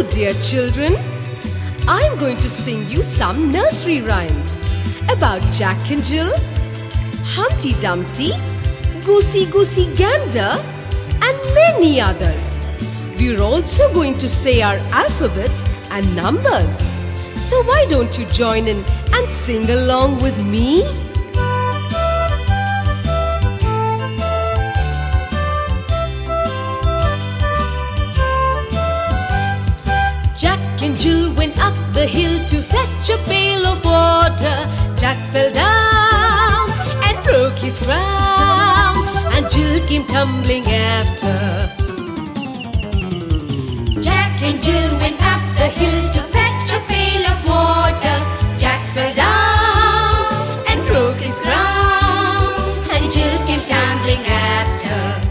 dear children, I'm going to sing you some nursery rhymes about Jack and Jill, Humpty Dumpty, Goosey Goosey Gander, and many others. We're also going to say our alphabets and numbers. So why don't you join in and sing along with me? Jack and Jill went up the hill to fetch a pail of water. Jack fell down and broke his crown, and Jill came tumbling after. Jack and Jill went up the hill to fetch a pail of water. Jack fell down and broke his crown, and Jill came tumbling after.